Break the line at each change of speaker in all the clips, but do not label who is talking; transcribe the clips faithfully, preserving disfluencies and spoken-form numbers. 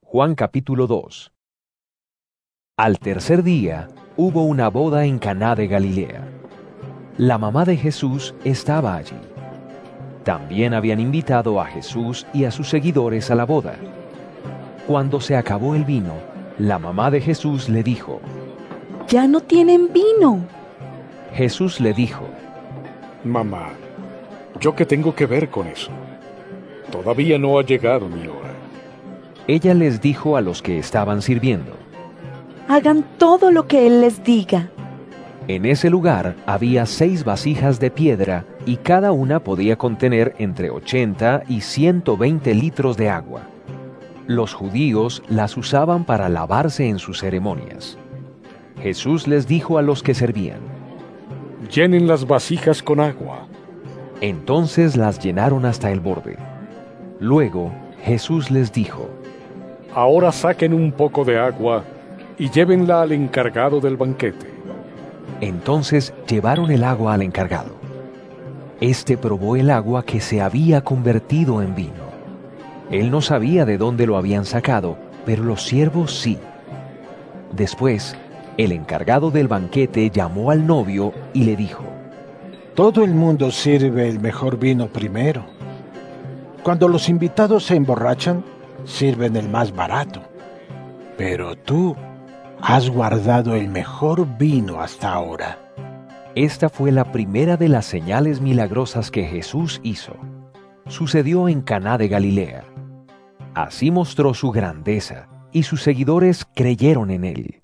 Juan capítulo dos. Al tercer día hubo una boda en Caná de Galilea. La mamá de Jesús estaba allí. También habían invitado a Jesús y a sus seguidores a la boda. Cuando se acabó el vino, la mamá de Jesús le dijo:
«Ya no tienen vino».
Jesús le dijo:
«Mamá, ¿yo qué tengo que ver con eso? Todavía no ha llegado mi hora».
Ella les dijo a los que estaban sirviendo:
«Hagan todo lo que Él les diga».
En ese lugar había seis vasijas de piedra y cada una podía contener entre ochenta y ciento veinte litros de agua. Los judíos las usaban para lavarse en sus ceremonias. Jesús les dijo a los que servían:
«Llenen las vasijas con agua».
Entonces las llenaron hasta el borde. Luego Jesús les dijo:
«Ahora saquen un poco de agua y llévenla al encargado del banquete».
Entonces llevaron el agua al encargado. Este probó el agua que se había convertido en vino. Él no sabía de dónde lo habían sacado, pero los siervos sí. Después, el encargado del banquete llamó al novio y le dijo:
«Todo el mundo sirve el mejor vino primero. Cuando los invitados se emborrachan, sirven el más barato. Pero tú has guardado el mejor vino hasta ahora».
Esta fue la primera de las señales milagrosas que Jesús hizo. Sucedió en Caná de Galilea. Así mostró su grandeza, y sus seguidores creyeron en él.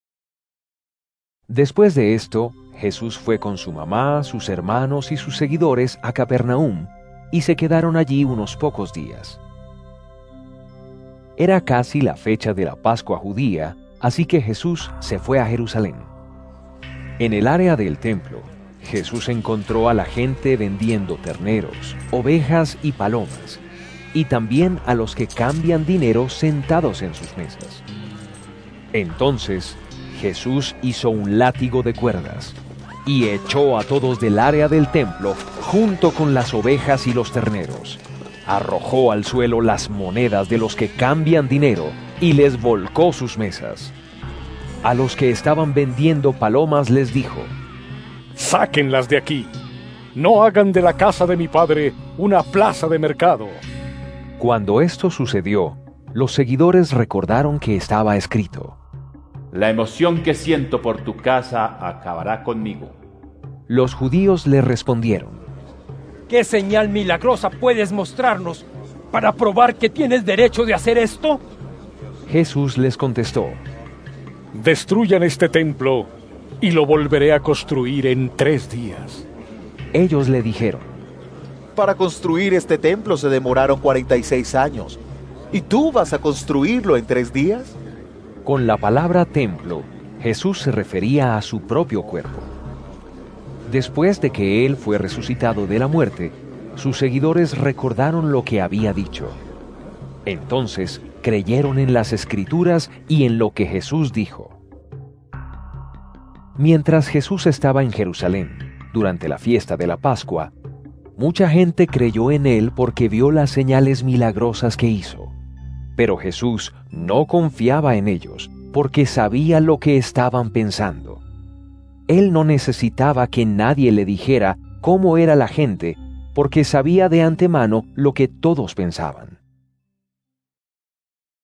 Después de esto, Jesús fue con su mamá, sus hermanos y sus seguidores a Capernaum, y se quedaron allí unos pocos días. Era casi la fecha de la Pascua judía, así que Jesús se fue a Jerusalén. En el área del templo, Jesús encontró a la gente vendiendo terneros, ovejas y palomas, y también a los que cambian dinero sentados en sus mesas. Entonces, Jesús hizo un látigo de cuerdas y echó a todos del área del templo junto con las ovejas y los terneros. Arrojó al suelo las monedas de los que cambian dinero y les volcó sus mesas. A los que estaban vendiendo palomas les dijo:
«Sáquenlas de aquí. No hagan de la casa de mi padre una plaza de mercado».
Cuando esto sucedió, los seguidores recordaron que estaba escrito:
«La emoción que siento por tu casa acabará conmigo».
Los judíos le respondieron:
¿Qué señal milagrosa puedes mostrarnos para probar que tienes derecho de hacer esto?
Jesús les contestó:
«Destruyan este templo y lo volveré a construir en tres días».
Ellos le dijeron:
«Para construir este templo se demoraron cuarenta y seis años, ¿y tú vas a construirlo en tres días?»
Con la palabra templo, Jesús se refería a su propio cuerpo. Después de que Él fue resucitado de la muerte, sus seguidores recordaron lo que había dicho. Entonces creyeron en las Escrituras y en lo que Jesús dijo. Mientras Jesús estaba en Jerusalén, durante la fiesta de la Pascua, mucha gente creyó en Él porque vio las señales milagrosas que hizo. Pero Jesús no confiaba en ellos, porque sabía lo que estaban pensando. Él no necesitaba que nadie le dijera cómo era la gente, porque sabía de antemano lo que todos pensaban.